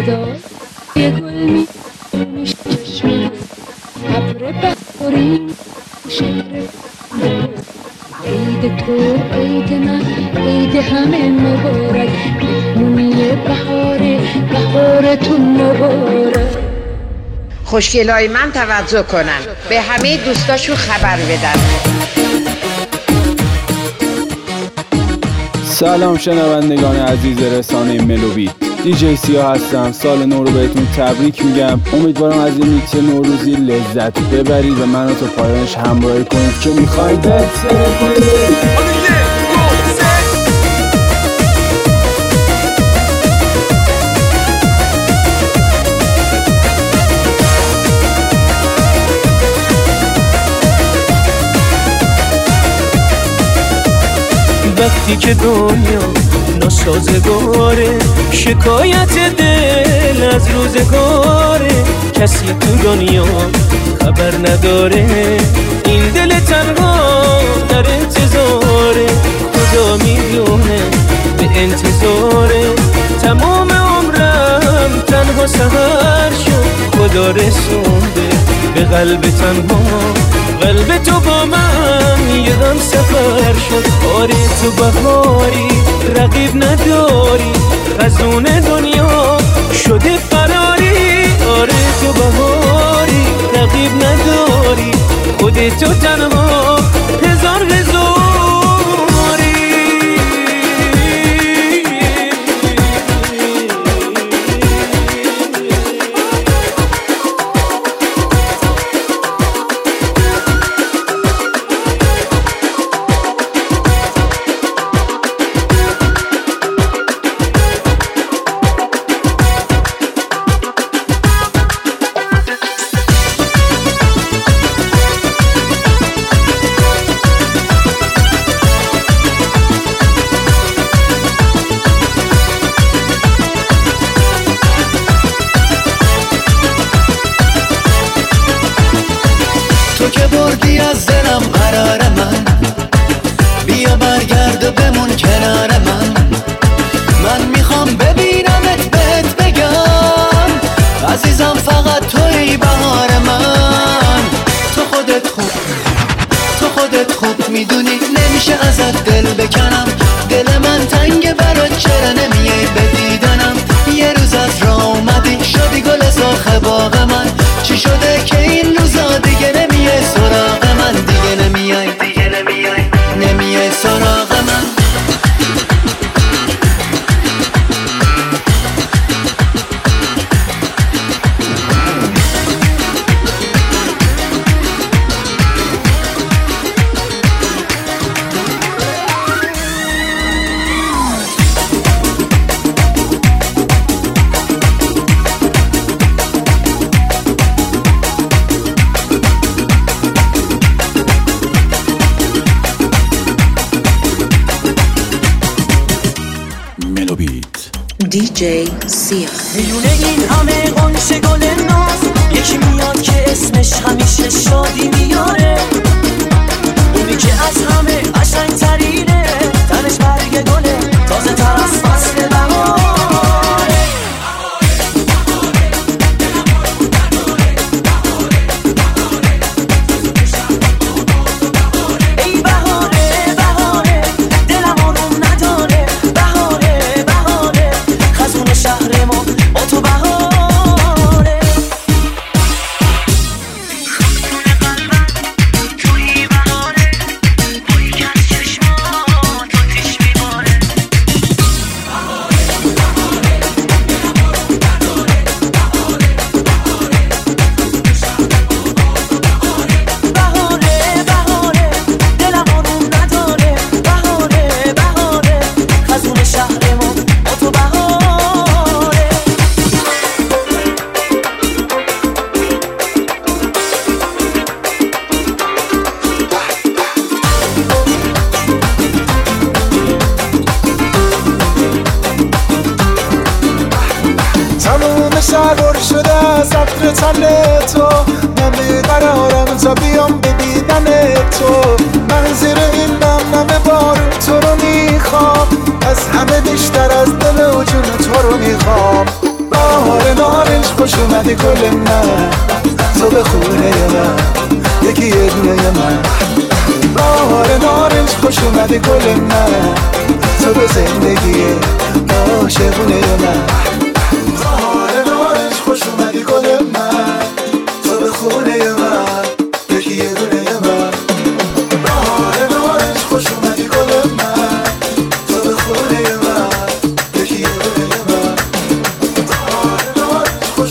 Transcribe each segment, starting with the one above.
صدا یه گل می‌کنش چشمه ابر بهاری شهر عید تو عید من عید همه مبارک مهمونی بهارتون مبارک. خوشگلای من توجه کنن، به همه دوستاشون خبر بدن. سلام شنوندگان عزیز رسانه ملوبیت، دیجی سیا هستم. سال نو رو بهتون تبریک میگم. امیدوارم از این میکس نوروزی لذت ببرید و منو تا پایانش همراهی کنید که میخواید وقتی که دنیا ناسازگاره، شکایت دل از روزگاره، کسی تو دنیا خبر نداره، این دل تنها در انتظاره، خدا میدونه به انتظاره، تمام عمرم تنها سهر شد، خدا رسونده به قلب تنها، قلب تو با من یه دم سفر شد. آره تو بهاری رقیب نداری، خزون دنیا شده فراری، آره تو بهاری رقیب نداری، خودتو تنها هزار هزاری. که بردی از دلم قرار من، بیا برگرد و بمون کنار من، من میخوام ببینمت بهت بگم عزیزم فقط توی بهار من. تو خودت خوب میدونی نمیشه ازت دل بکنم، دل من تنگ برات چرا نمیای به دیدنم، یه روز از راه اومدی شدی گل سرخ باغ من، چی شده که این روزا دیگه نمیای سراغ من، دیگه نمیای سراغ من. دیجی سیا میونه این همه قنچه گل ناز، یکی میاد که اسمش همیشه شادی میاره، اونی که از همه قشنگ ترینه، تنش برگ گله تازه تر از فصل بهاره. ای بهاره بهاره دلم آروم نداره، بهاره بهاره خزون شهر ما با تو بهاره. شلوار شده سطر تن تو، من بیقرارم تا بیام به دیدن تو، من زیر این نم بارون تو رو میخوام، از همه بیشتر از دل و جون تو رو میخوام. بهاره خوش اومدی گل من، تو به خونه من یکی یه دونه من. بهار نارنج خوش اومدی گل من، تو به زندگی عاشقونه من. بهار نارنج خوش اومدی گل من، تو به خونه من یکی یه دونه من. بهار نارنج خوش اومدی گل من، تو به خونه من یکی یه دونه من. بهار نارنج خوش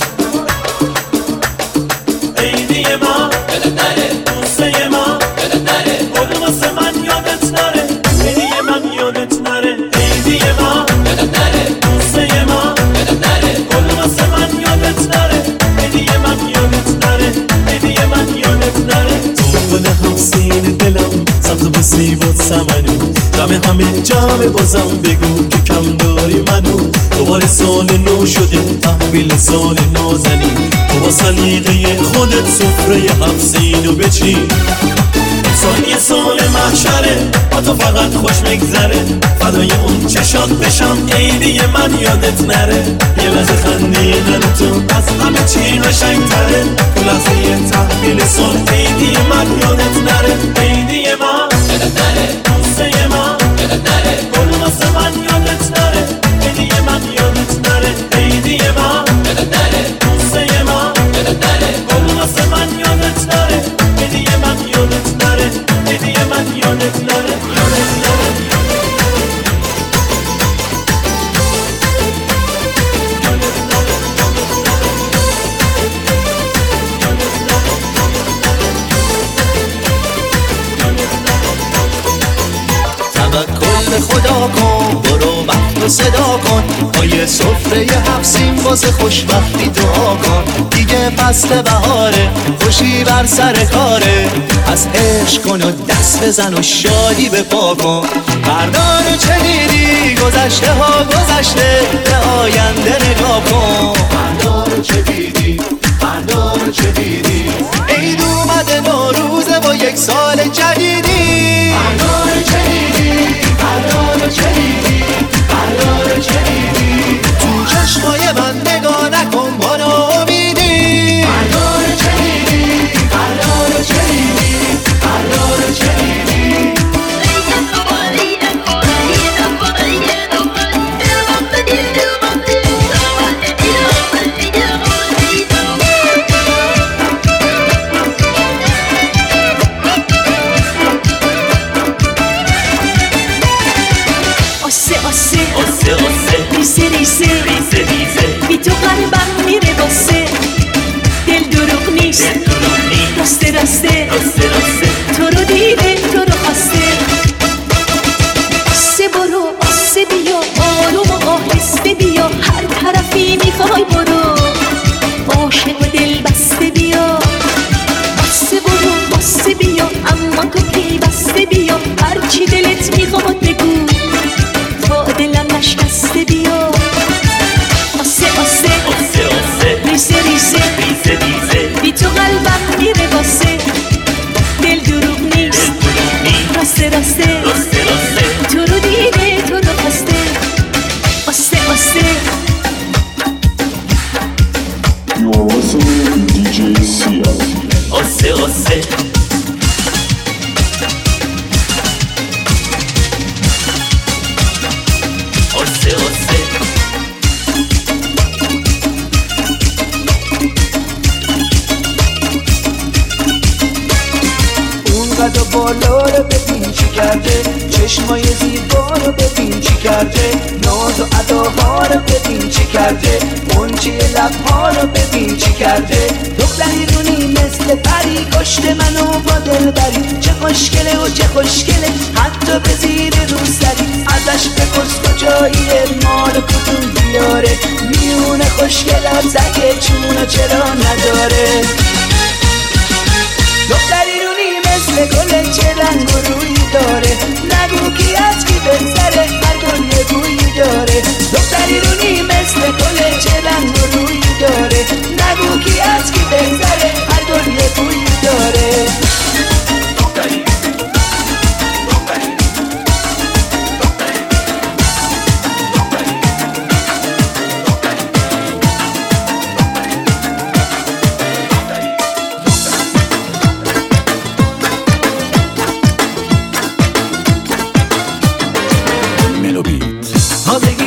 عیدی ما یادت نره، بوسه ما یادت نره، گل واسه من یادت نره. عیدی من یادت نره، عیدی ما یادت نره، بوسه ما یادت نره، گل واسه من یادت نره. عیدی من یادت نره، عیدی من یادت نره. تو گل همسین دلم سبز و سیبت سمنو، همه جمع بازم بگو که کم داری منو. دوباره سال نو شده تحویل سال نازنی، تو با سلیقه خودت سفره هفسینو بچین. سال یه سال محشره با تو فقط خوش مگذره، فدای اون چشات بشم عیدی من یادت نره. یه لحظه خندیدن تو از همه چی قشنگ‌تره، تو لحظه تحویل سال عیدی من یادت نره. عیدی ما یادت نره، بوسه ما یادت نره، گل واسه من یادت نره. عیدی من یادت نره، عیدی ما یادت نره، بوسه ما یادت نره، گل واسه من یادت نره. عیدی من یادت نره، عیدی من یادت نره، یادت نره. توکل خدا کن، برو مهد و صدا کن، پای سفره هفسین واسه خوشبختی دعا کن. دیگه فصل بهاره، خوشی بر سر کاره، از عشق کن و دست بزن و شادی به پا کن. فردا رو چه دیدی؟ گذشته ها گذشته، به آینده نگاه کن. فردا رو چه دیدی؟ فردا رو چه دیدی؟ عید اومده نوروزه با یک سال جدیدی. فردا رو چه دیدی؟ فردا رو چه دیدی؟ فردا رو چه دیدی؟ تو چشمای من نگاه نکن با ناامیدی. فردا رو چه دیدی؟ فردا رو چه دیدی؟ فردا رو چه دیدی؟ ریسه ریسه ریسه ریسه، بی تو قلبم میره واسه. دل دروغ نیست، راسته راسته تو رو دیده تو رو خواسته. آسه برو آسه بیا، آروم و آهسته بیا، هر طرفی میخوای برو، عاشق و دل بسته بیا. آسه برو آسه بیا، اما تو پیوسته بیا، هرچی دلت میخواد بگو، تا دلم نشکسته بیا. آسه آسه آسه آسه، ریسه ریسه ریسه ریسه، بی تو قلبم میره واسه. دل دروغ نیست، راسته راسته تو رو دیده تو رو خواسته. آسه آسه. You are listening to DJ Sia. آسه آسه آسه آسه. اون قد و بالا رو ببین چی کرده، چشمای زیبا رو ببین چی کرده، ناز و اداها رو ببین چی کرده، منچه لبها رو ببین چی کرده. دختری رونی مثل پری، کشت منو با دل بری. چه خوشگله و چه خوشگله، حتی به زیر روسری. ازش بپرس کجاییه، مال کدوم بیاره، میونه خوشگلم زگه چونو چرا نداره. دختری رونی مثل گل چه رنگ و رویی داره، نگو کی از کی بهتره، هر گل یه بویی داره. دختری رونی مثل گل چه رنگ و رویی داره، نگو کی از کی بهتره، هر گل یه بویی داره.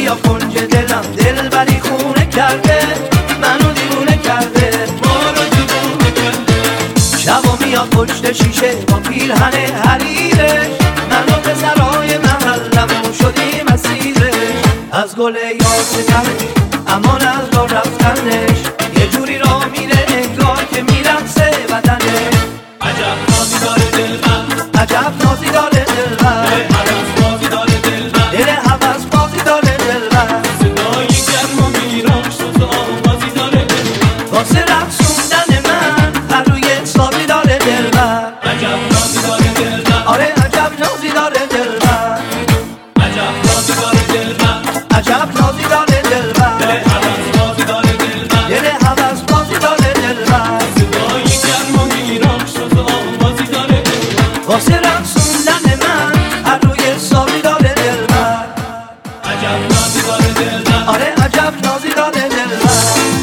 بیا کنج دلم دل بری خونه کرده منو دیوونه کرده شبا میاد پشت شیشه با پیرهن حریرش منو پسرای محلمون شدیم اسیرش از گل یاسمنش امان از راه رفتنش یه جوری راه میره انگار که میرقصه بدنش عجب نازی داره دلبر عجب نازی داره دلبر دل حوض بازی داره دلبر صدای گرم و میرام شد آوازی داره دلبر واسه رقصوندن من هر روی حسابی داره دلبر عجب نازی داره دلبر آره عجب نازی داره دلبر عجب نازی داره دلبر عجب نازی داره دلبر دل حوض بازی داره دلبر دل حوض بازی داره دلبر صدای گرم و میرام شد آوازی داره دلبر واسه رقصوندن من هر روی حسابی داره دلبر عجب نازی داره دلبر آره عجب نازی داره دلبر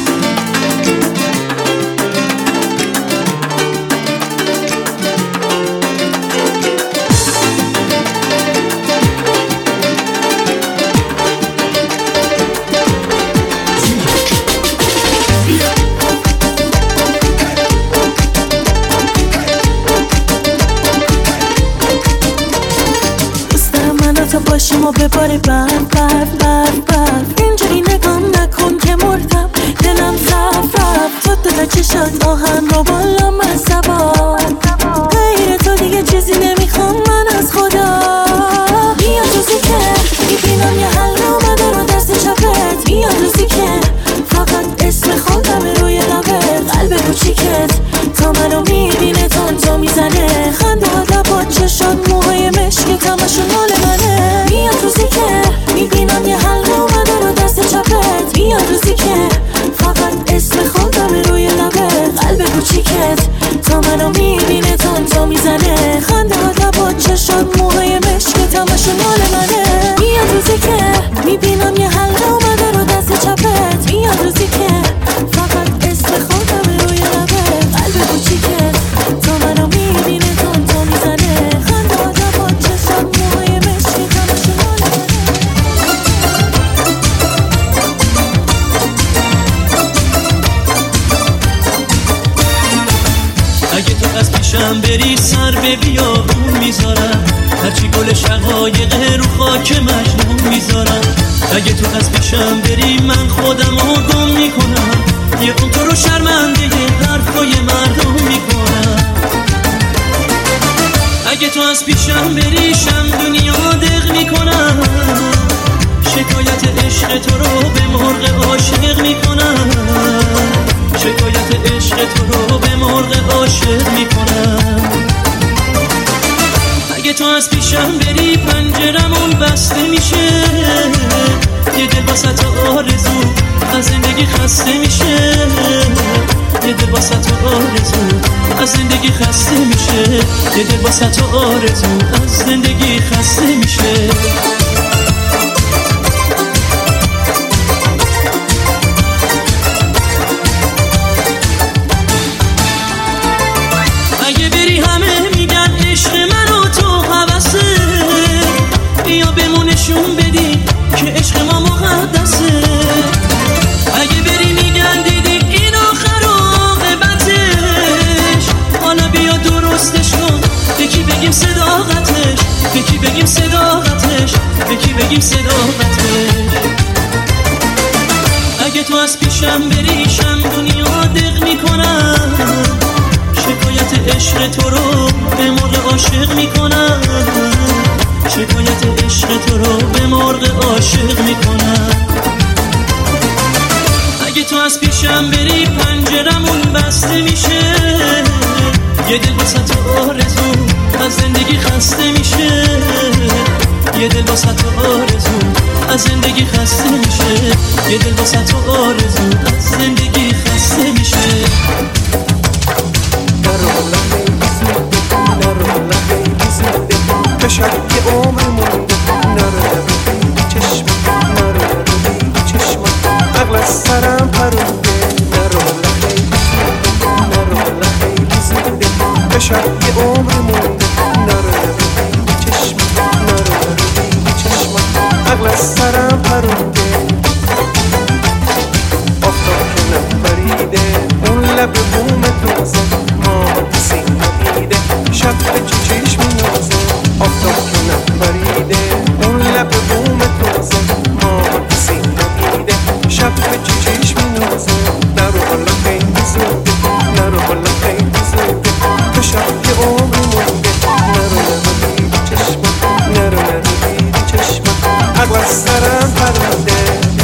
تو باشیم و بباره برف اینجوری نگام نکن که مردم دلم رفت تو دل چشات آهن رو بالا من سوار غیر تو دیگه چیزی نمیخوام من از خدا بیا روزی که میبینم یه حل اومده رو دست چپت بیا روزی که فقط اسم خودم روی لبت قلب کوچیکت تا منو میبینه تانتو میزنه خنده ها لبات چشات موهای مشکت همشون مال منه بیا روزی که میبینم یه حل اومده رو دست چپت بیا روزی که فقط اسم خودم روی لبت قلب کوچیکت تا منو میبینه تانتو میزنه خنده ها لبات چشات موهای مشکت همشون مال منه بیا روزی که میبینم یه حل اومده رو دست چپت بیا روزی که فقط اسم خودم روی لبت قلب کوچیکت تا منو میبینه تانتو میزنه خنده ها لبات چشات موهای مشکت همشون مال منه اگه تو از پیشم بری سر به بیابون میذارم هرچی گل شقایق رو خاک مجنون میذارم اگه تو از پیشم بری من خودم رو گم میکنم یه اون تو رو شرمنده حرفای مردم میکنم اگه تو از پیشم بری شم دنیا دق میکنم شکایت عشق تو رو به مرغ عاشق میکنم شکایت عشق تو رو به مرغ عاشق میکنم اگه تو از پیشم بری پنجرمون بسته میشه یه دل واسه تو آرزو از زندگی خسته میشه یه دل واسه تو آرزو از زندگی خسته میشه یه دل واسه تو آرزو از زندگی خسته میشه اگه بری همه میگن عشق منو تو حوثه بیا بمونشون بدی که عشق ما مقدسه اگه بری میگن دیدی این آخر عاقبتش حالا بیا درستش کن یکی بگیم صداقتش یکی بگیم صداقتش یکی بگیم صداقتش اگه تو از پیشم بری شم دنیا دق میکنم شکایت عشق تو رو به مرغ عاشق میکنم شکایت عشق تو رو به مرغ عاشق میکنم اگه تو از پیشم بری پنجرمون بسته میشه یه دل واسه تو آرزو از زندگی خسته میشه یه دل واسه تو آرزو از زندگی خسته میشه یه دل واسه تو آرزو از زندگی خسته میشه بشر که عمرمون نره چشم نره چشم عقل از سرم پرونده نرو لخی زنده بشر که عمرمون نره چشم نره چشم عقل از سرم پرونده آفتاب که نپریده اون لب بوم تازه ماه سین ندیده شب به چشم نازه آفتاب که نپریده اون لب بوم تازه ماه سین ندیده شب به چشم نازه نرو بالا خیلی زوده نرو بالا خیلی زوده تو شب که عمر مونده نرو دیدی چشمت نرو دیدی چشمت عقل از سرم پرونده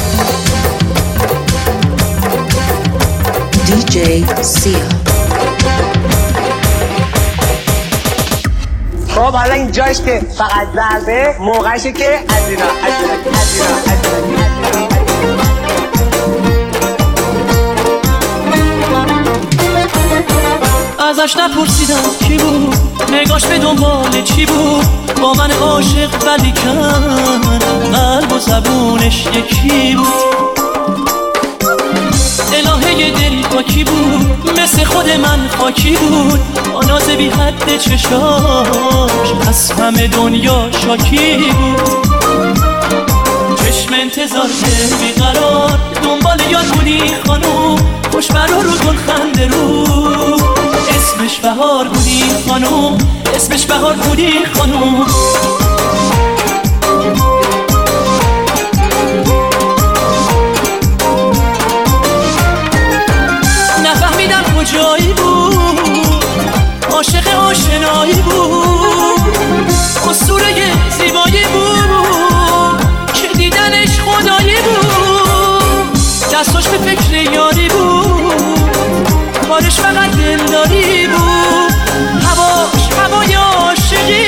DJ سیا. خب حالا اینجاش که فقط ضربه موقعشه که از اینا ازش نپرسیدم کی بود نگاش به دنبال چی بود با من عاشق ولی کن قلب و زبونش یکی بود الهه دل با کی بود مثل خود من خاکی بود با ناز بی حد چشاش از همه دنیا شاکی بود چشم انتظار بیقرار دنبال یاد بودی خانوم خوشبرا رو گل خنده رو اسمش بهار بودی خانوم اسمش بهار بودی خانوم نفهمیدم کجایی بود عاشق آشنایی بود اسطوره زیبایی بود که دیدنش خدایی بود دستاش به فکر یاری بود کارش فقط دلداری بود هواش هوای عاشقی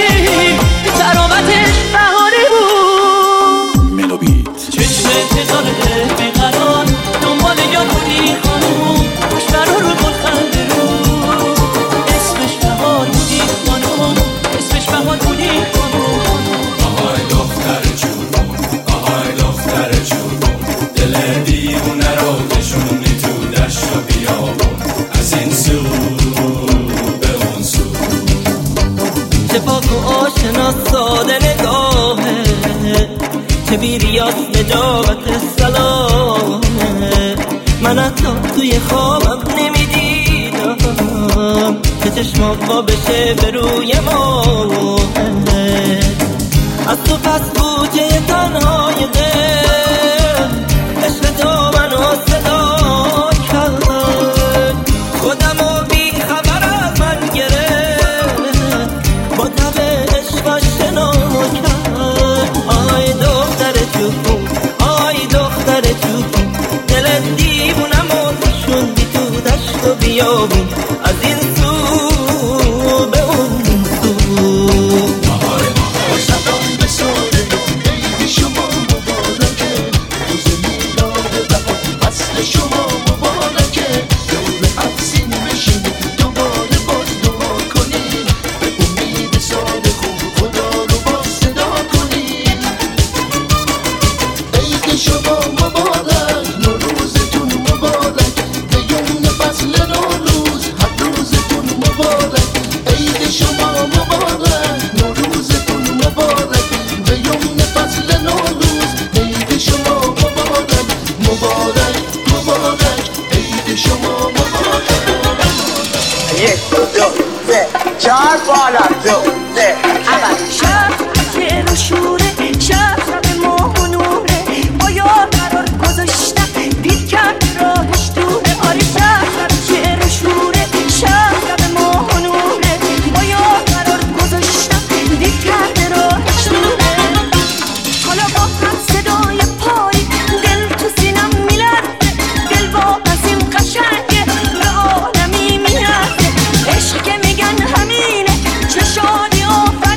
ترابتش بهاری بود ملوبیت چشم انتظار بیقرار دنبال یاد بودی خانوم خوشبرا رو گل خنده رو اسمش بهار بودی خانوم اسمش بهار بودی خانوم آهای دختر جون آهای دختر جون دل دیوونه رو نشونی تو دشت و بیابون از این سو به اون سو چه پاک و آشنا ساده نگاهه چه بیریاز نجابت سلامه من حتی توی خوابم نمیدیدم که چشمام با بشه به روی ماه از تو پس بوجه تنهای دل عشق تو منو صدا کرد خودمو بی خبر از من گرفت با تب عشقش شنا کرد آی دختر جون آی دختر جون دل دیوونمو کشوندی تو دشت و بیابون از این سو به اون سو بهار شبان به ساده عید شما مبارکه روز میلاد بهار فصل شما مبارکه دور افزین بشین دوباره باز دعا کنین به امید سال خوب خدا رو باز صدا کنین عید شما مبارک نوروزتون مبارک دیون فصل نوروز هر روزتون مبارک عید شما مبارک نوروزتون مبارک دیون فصل نوروز عید شما مبارک مبارک مبارک عید شما مبارک یک دو سه چهار بالا دو سه اول شب که رو شوره شب ماه و نوره با یار قرار گذاشتم دید کرد راهش دوره آره شب که رو شوره شب ماه و نوره با یار قرار گذاشتم دید کرد راهش دوره حالا با هم صدای پای دل تو سینم میلرزه دل با از این قشنگه به عالمی میرزه عشق که میگن همینه چه شادی آفر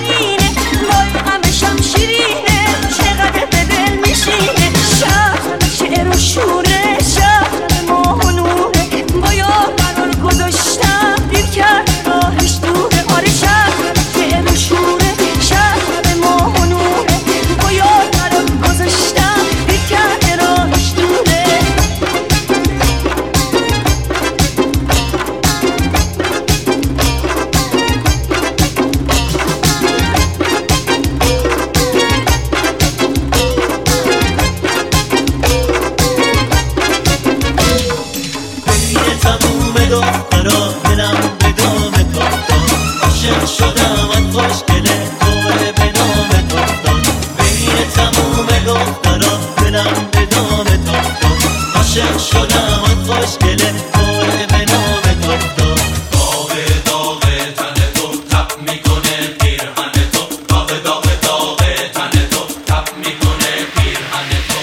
دخترا دلم به دام تو عاشق شدم آن خوشگله پاره به نام تو داغ داغ تن تو تب میکنه پیرهن تو داغ داغ داغ تن تو تب میکنه پیرهن تو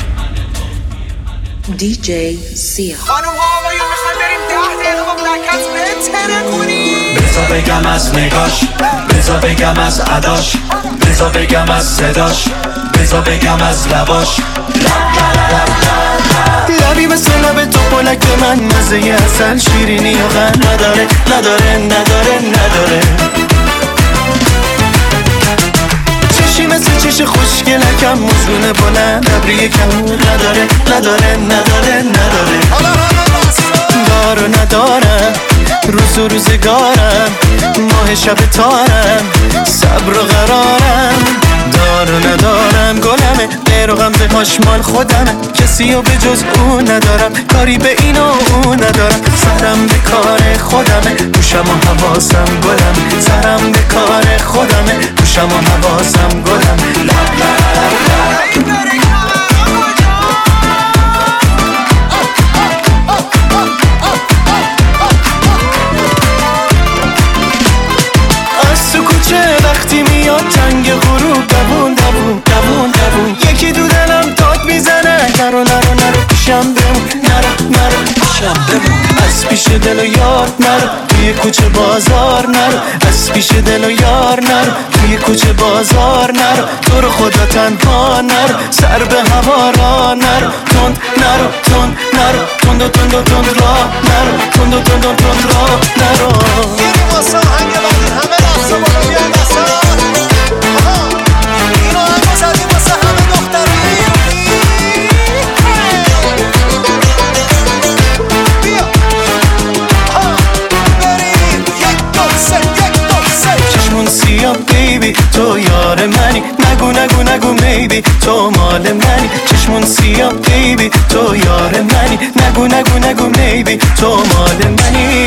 دیجی سیا. خانم ها آقایون میخوایم بریم 10 دقیقه با بلکت بهتره کنیم. بزا بگم از نگاش، بزا بگم از عداش، بزا بگم از صداش، بزا بگم از لباش. لبی مثل لب تو پلک به من مزه اصل شیرینی و غم نداره نداره نداره نداره. چشی مثل چش خوشگلکم موزون بلند ابری کمون نداره نداره نداره نداره. دار و ندارم روز و روزگارم ماه شب تارم صبر و قرارم. دار و ندارم گلمه غیر و غمزه هاش مال خودمه کسی و به جز اون ندارم کاری به این و اون ندارم. سرم به کار خودمه گوشم و حواسم گلم سرم به کار خودمه گوشم و حواسم گلم. از تو کوچه وقتی میاد تنگ غروب دوون دوون دوون دوون یکی دو دلم داد میزنه نرو نرو نرو پیشم بمون نرو نرو پیشم بمون. از پیش دل و یار نرو توی کوچه بازار نرو از پیش دل و یار نرو توی کوچه بازار نرو تو رو خدا تنها نرو سر به هوا را نرو تند نرو تند نرو تند و تند و تند را نرو تند و تند و تند را نرو. یعنی واسه هنگ وقتی همه رفت بالا بیان دستا اینو هم زدی واسه همه دختری بیا بریم یک دو سه چشمون سیاه بیبی تو یار منی نگو نگو نگو میبی تو مال منی. چشمون سیاه بیبی تو یار منی نگو نگو نگو میبی تو مال منی.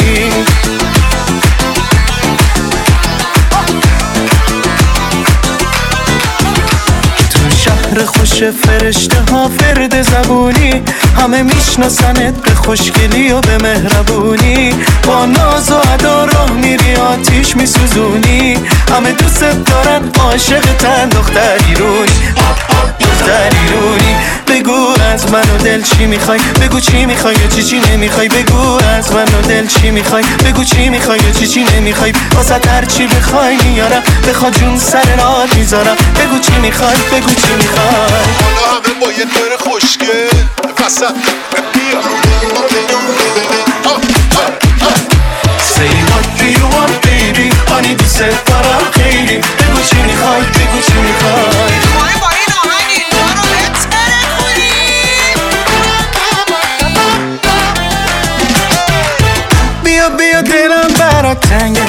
شهر خوش فرشته ها فرد زبونی همه میشناسنت به خوشگلی و به مهربونی با ناز و ادا راه میری آتیش میسوزونی همه دوست دارن عاشقتن دختری رونی دختری رونی. بگو از من و دل چی میخوای بگو چی میخوای و چی نمیخوای بگو از من و دل چی میخوای بگو چی میخوای و چی نمیخوای واسه هر چی بخوای میارم بخوا جون سر راه میذارم بگو چی میخوای بگو چی میخوای. حالا همه با یه دور خوشگل وسط بیا Say what do you want baby honey دوست دارم خیلی بگو چی میخوای بگو چی میخوای. میخوایم با این آهنگ اینجا رو بهتره کنیم. بیا بیا دلم برات تنگه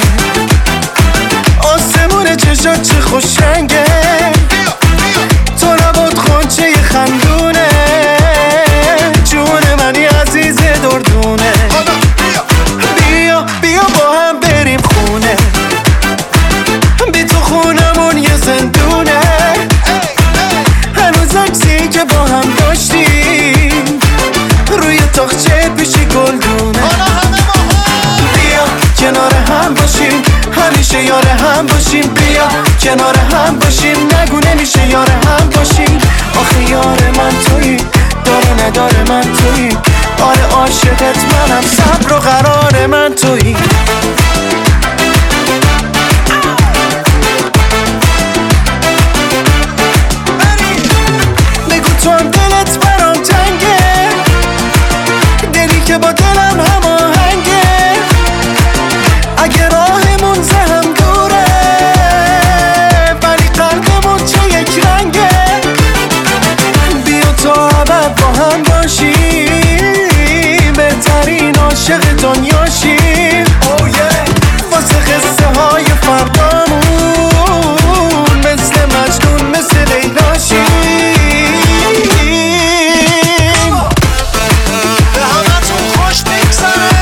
آسمون چشات چه خوش رنگه تو نبود خونچه خندونه جون منی عزیز دردونه. بیا بیا با هم بریم خونه بی تو خونمون یه زندونه هنوز عکسی که با هم داشتیم روی تاقچه پیشی گلدونه. بیا کنار هم باشیم همیشه یار هم باشیم بیا کنار هم باشیم نگو نمیشه یار هم باشیم. آخه یار من تویی داره نداره من تویی آره عاشقت منم صبر و قرار من تویی. بگو تو هم دلت برام تنگه دلی که با دلم هماهنگه اگه راهمون زهم دوره ولی قلبمون چه یک رنگه. بیا تا ابد با هم باشیم بهترین عاشق دنیاشیم واسه قصه های فردامون مثل مجنون مثل لیلاشیم. به همتون خوش بگذره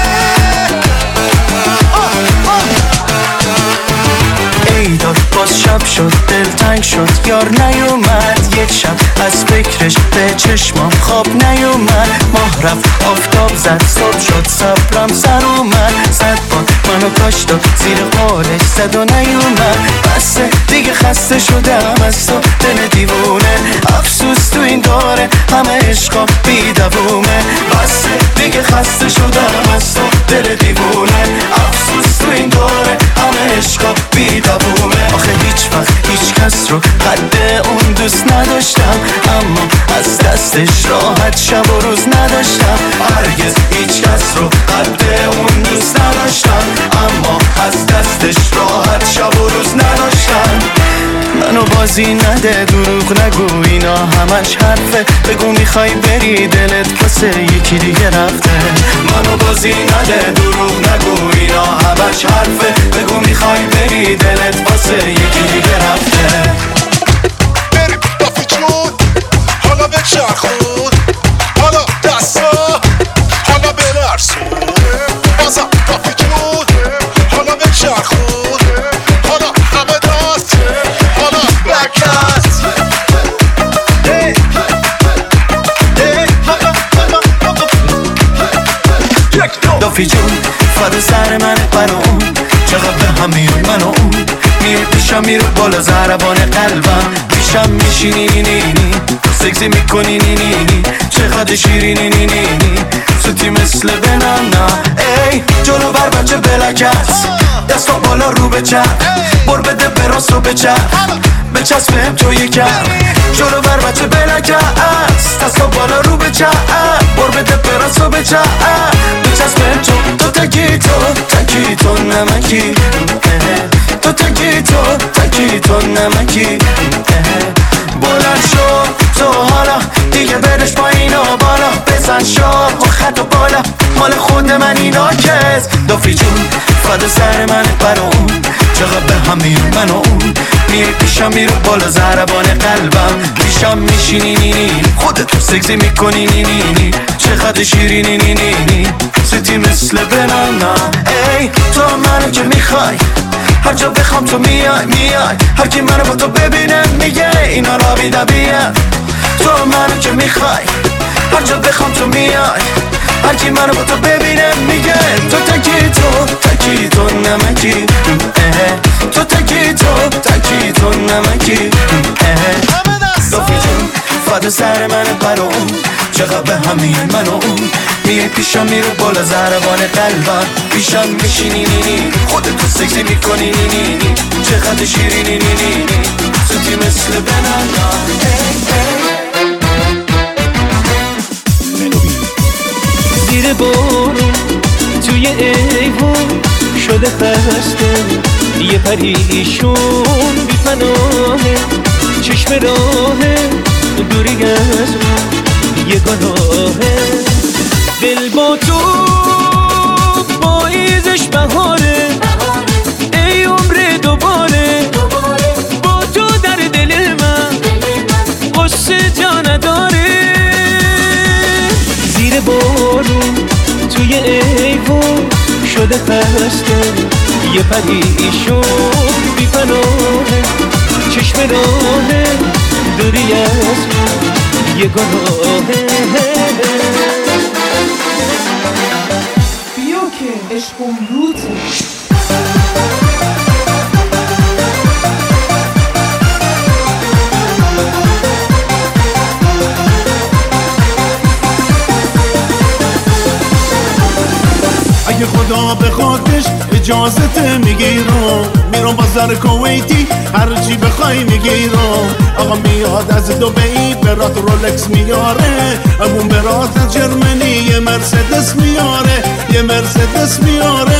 ای داد باز شب شد دل تنگ شد یار نیومد یک شب از به چشمام خواب نیومد، ماه رفت آفتاب زد، صبح شد صبرم سر اومد، صد بار منو کاش داد زیر قالش زد و نیومد. بسه دیگه خسته شدم از تو دل دیوونه، افسوس تو این داره همه عشقا بی دوومه. بسه دیگه خسته شدم از تو دل دیوونه، افسوس تو این داره همه عشقا بی دوومه. آخه هیچ وقت هیچ کس رو قد اون دوست نداشتم، اما از دستش راحت شب و روز نداشتم. هرگز هیچ کس رو قد اون دوست نداشتم، اما از دستش راحت شب و روز نداشتم. منو بازی نده دروغ نگو اینا همش حرفه، بگو میخوای بری دلت واسه یکی دیگه رفته. منو بازی نده دروغ نگو اینا همش حرفه، بگو میخوای بری دلت واسه یکی دیگه رفته. بریم رفی جون حالا به چرخون، حالا دستا حالا بلرسون. بازم رفی جون حالا به چرخون، حالا همه دست حالا بکست. دافی جون فرو سر من برام، چقدر به هم میون من و اون، میای پیشم میرو بالا زربان قلبم، پیشم میشینی نینی سکسی میکنی نینی، چقدر شیرینی نینی سوتی مثل بنانا. ای جلو بر بچه بلکست، دستا بالا رو به چپ، بر بده به راست و به چپ، بچسبهم تو یکم. جلو بر بچه بلکست، دستا بالا رو به چپ، بر بده به راست و به چپ، بچسبهم تو تکی تو نمکی، تو تکی تو نمکی. بلند شو تو حالا دیگه برش پایین و بالا، بزن شاه و خط و بالا مال خود من اینا کس. دافی جون فدا سر من برام، چقدر به هم میون من و اون، میای پیشم میرو بالا زربان قلبم، پیشم میشینی نینی خودتو سکسی میکنی نینی، چقدر شیرینی نینی سوتی مثل بنانا. ای تو منو که میخوای هر جا بخوام تو میای، هر کی منو با تو ببینه میگه اینا را بی‌طبیعه. تو منو که میخوای هر جا بخوام تو میای، هر کی منو با تو ببینه میگه تو تکی تو نمکی، تو تکی تو نمکی. دافی جون فدا سر من برام، چقدر به هم میون من و اون، میای پیشم میرو بالا زربان قلبم، پیشم میشینی نینی خودتو سکسی میکنی نینی، چقدر شیرینی نینی سوتی مثل بنانا. زیر بارون توی ایوون شده خسته، یه پریشون بی پناهه، چشم راهه دوری از اون یه گناهه. دل با تو پاییزش بهاره، ای عمر دوباره با تو در دل من قصه جا نداره. زیر بارون توی ایوون شده خسته، یه پریشون بی پناهه، چشم راهه دوری از یه گناهه. بیا که عشقم روته. اگه خدا بخوادش اجازت میگیرم، میرم بازار کویتی هرچی بخوای میگیرم. آقا میاد از دبی برات رولکس میاره، امون برات از جرمنی یه مرسدس میاره، یه مرسدس میاره.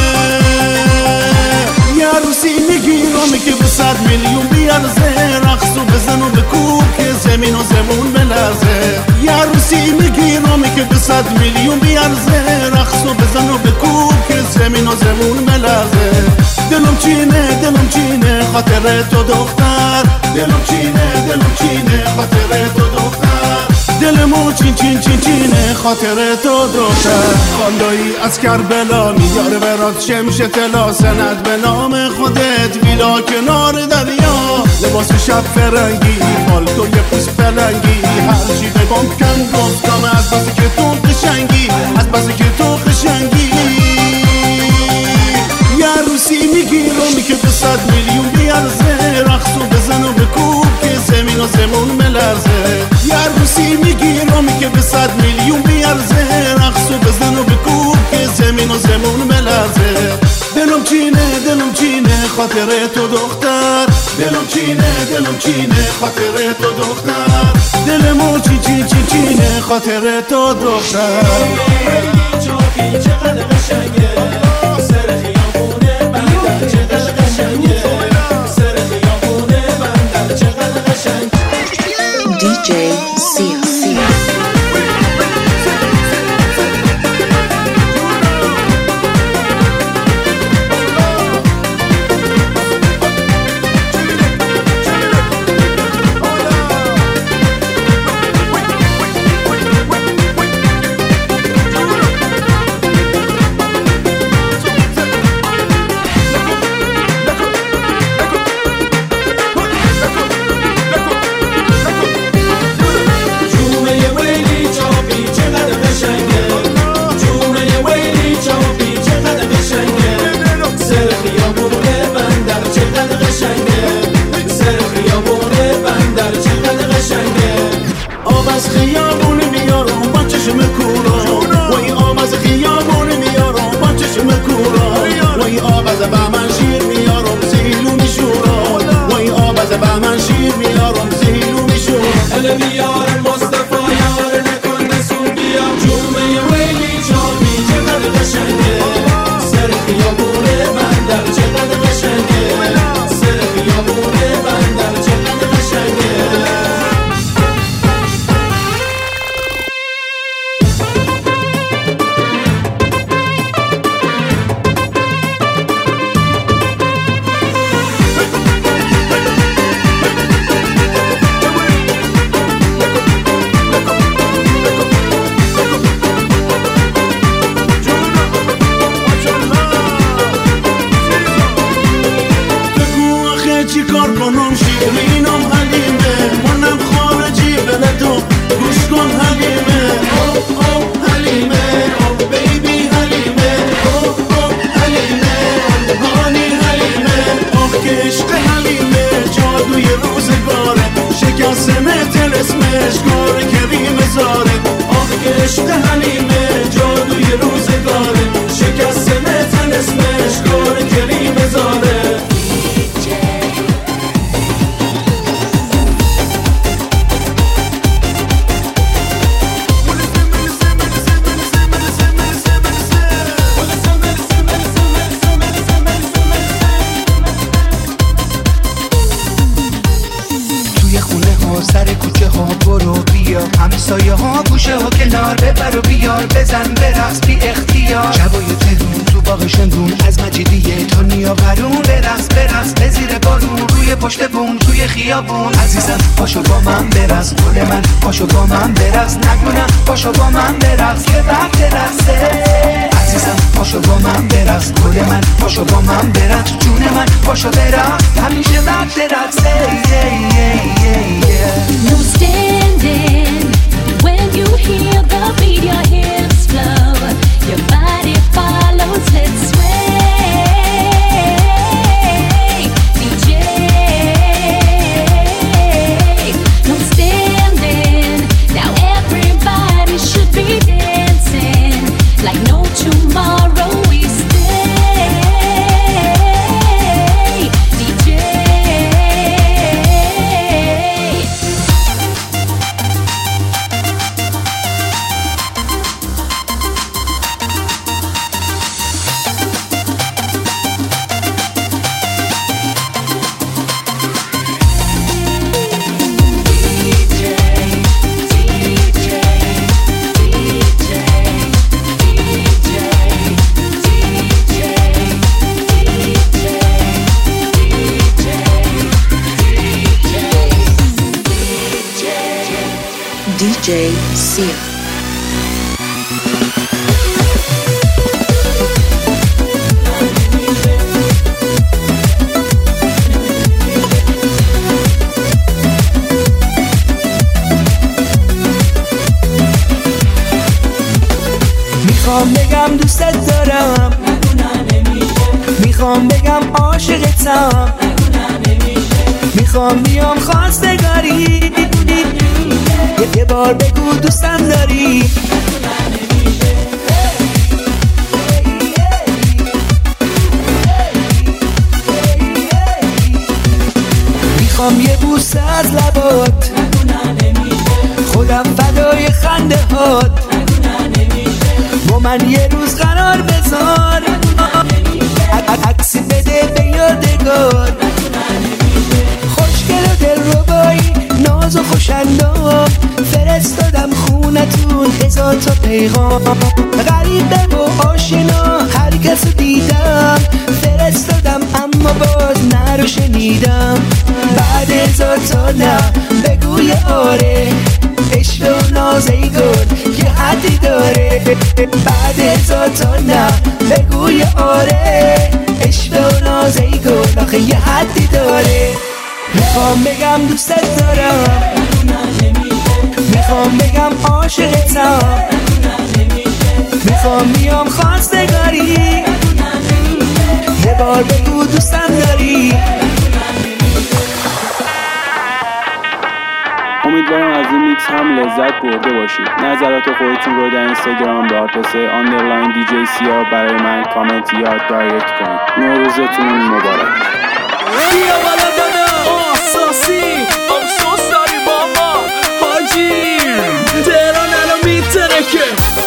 یه عروسی میگیرم که به 100 میلیون بیارزه، رقصو بزن و بکوب که زمین و زمون بلرزه. یه عروسی میگیرم که به 100 میلیون بیارزه، رقصو بزن و بکوب که زمین و زمون بلرزه. دلم چینه خاطر تو دختر، دلم چینه خاطر تو دختر، دلمو چینه خاطر تو دختر. خاندایی از کربلا میاره برات شمش طلا، سند به نام خودت ویلا کنار دریا، لباس شب فرنگی پالتو یه پوست پلنگی، هرچی بس که تو قشنگی از بس که تو قشنگی یه عروسی میگیرم که به 100 میلیون بیارزه رقص و بزن و بکوب که زمین و زمون ملرزه یه عروسی میگیرم که به 100 میلیون بیارزه رقص و بزن و بکوب که زمین و زمون ملرزه دلم چینه خاطر تو دختر دلم چینه خاطر تو دختر دلمو چینه خاطر تو دختر چقدر قشنگه سر خیابونه بندر چقدر قشنگه سر خیابونه بندر چقدر قشنگه DJ Sia همسایه ها گوشه ها کنار ببر و بیار بزن برقص بی اختیار شبای تهرون تو باغ شندون از مجیدیه تا نیاورون برقص به زیر بارون روی پشت بوم توی خیابون عزیزم پاشو با من برقص گل من پاشو با من برقص نگونم پاشو با من برقص که وقت رقصه عزیزم پاشو با من برقص گل من پاشو با من برقص جون من پاشو برقص همیشه وقت رقصه No standing when you hear the beat, your hips flow, your body follows, let's sway. DJ, no standing, now everybody should be dancing like no tomorrow. We stay. DJ. DJ Sia. میخوام بگم دوستت دارم، میخوام بگم عاشقتم، میخوام بیام خواستگاری، یه بار بگو دوستم داری. میخوام یه بوسه از لبات، خودم فدای خنده هات، با من یه روز قرار بذار، عکسی بده به یادگار. خوشگل و دلربایی، ناز و خوشندام، فرستادم خونتون 1000 تا پیغام. غریبه و آشنا هر کسو دیدم، فرستادم اما باز نرو شنیدم. بعد 1000 تا نه بگوی آره، عشق و ناز ای گل یه حدی داره. بعد 1000 تا نه بگوی آره، عشق و ناز ای گل آخه یه حدی داره. میخوام بگم دوستت دارم، میخوام بگم عاشقتم، میخوام بیام خواستگاری، یه بار بگو دوستم داری. امیدوارم از این میکس هم لذت برده باشید. نظرات خودتون رو در اینستاگرام به آدرس _DJ_CR برای من کامنت یا دایرکت کنید. نوروزتون مبارک. بیا بالا دادا آساسی I'm so sorry بابا حاجی تهران الان میترکه.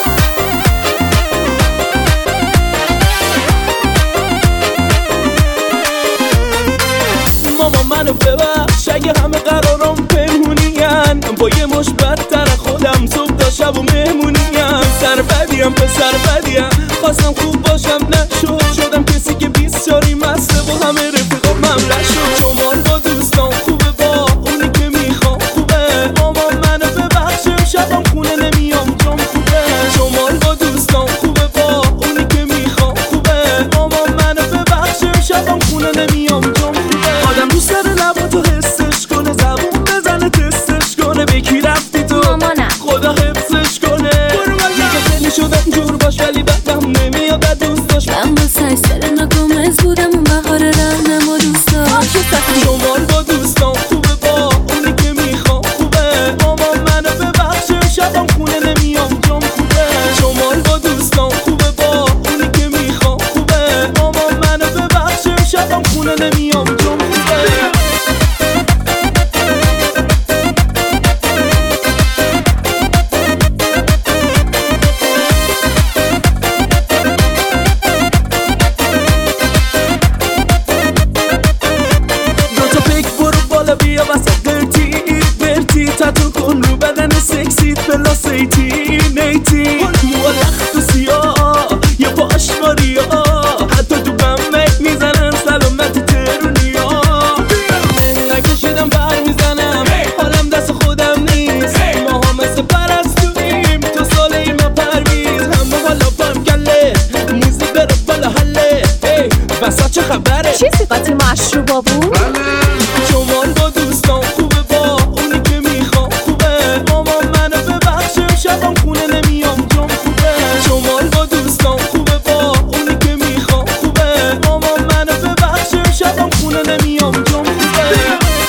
ماما منو ببخش اگه همه قرارم پنهونیم، با یه مش بدتر خودم صبح تا شب و مهمونیم. سر بدیم پسر بدیم، خواستم خوب باشم نشد، شدم کسی که 20 شاری مسته و همه رفیقم مملک شد. شمال با دوستان خوبه، با اونی که میخوام خوبه، ماما منو ببخشم شبم خونه نمیام جام خوبه. شمال با دوستان خوبه، با اونی که میخوام خوبه، ماما منو ببخشم شبم خونه نمیام جام خوبه. آدم دوست داره لباتو حسش کنه، زبون بزنه تستش کنه، به کی رفتی تو مامانم خدا حفظش کنه. دیگه خیلی شدم جور باش ولی بدم نمیاد از دوست داشت. من با سر ناگمز بودم اون بهار رهنم و دوست داشت. شمال با دوستان خوبه، با اونی که میخوام خوبه، ماما منو ببخشه شبم خونه نمیام جام خوبه. شمال با دوستان خوبه، با اونی که میخوام خوبه، ماما منو ببخشه شبم خونه نمیام جام خوبه. بیا واسه درتی تاتو کن رو بدن سکسیت پلاس 18 مو لخت و سیاه یا پاش ماریا، حتی تو بمک میزنن سلامت ترونیا. نکشیدم بر میزنم حالم دست خودم نیست، ماها مثل پرستویم تو ساله ما پرویز. همه حالا بام گله موزیک بره بالا حله، وسط چه خبره چیزی قاطی مشروبا بود؟ شمال با دوستان خوبه، با اونی که میخوام خوبه، ماما منو ببخشه شبم خونه نمیام جام خوبه. شمال با دوستان خوبه، با اونی که میخوام خوبه، ماما منو ببخشه شبم خونه نمیام جام خوبه.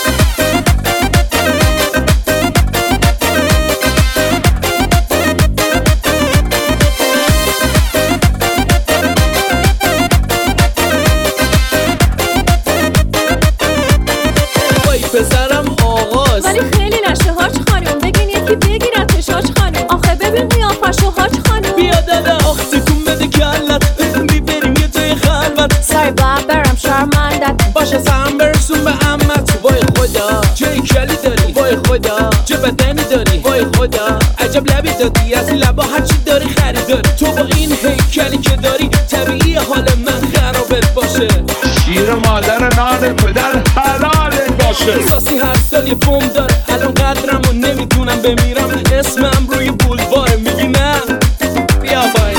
پسرم آغاز ولی خیلی نشه هاج خانم، بگین یکی بگیرتش هاج خانم. آخه ببین قیافشو هاج خانم. بیا دادا آخ تکون بده کلت، بریم یه جای خلوت. سای باید برم شرمندت باشه سهم برسون به عمت. وای خدا جای کلی داری، وای خدا چه بدنی داری، وای خدا عجب لبی دادی، از این لبا هرچی داری خریداری. تو با این هیکلی که داری طبیعی حال من خرابت باشه. شیر مادر نان پدر حلالت باشه. احساسی هر سال یه بوم داره، الان قدرمو نمیتونم بمیرم، اسمم روی بولواره میگی نه بیا بای.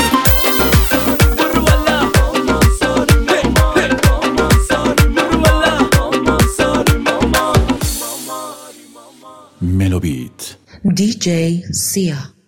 ملوبیت DJ Sia.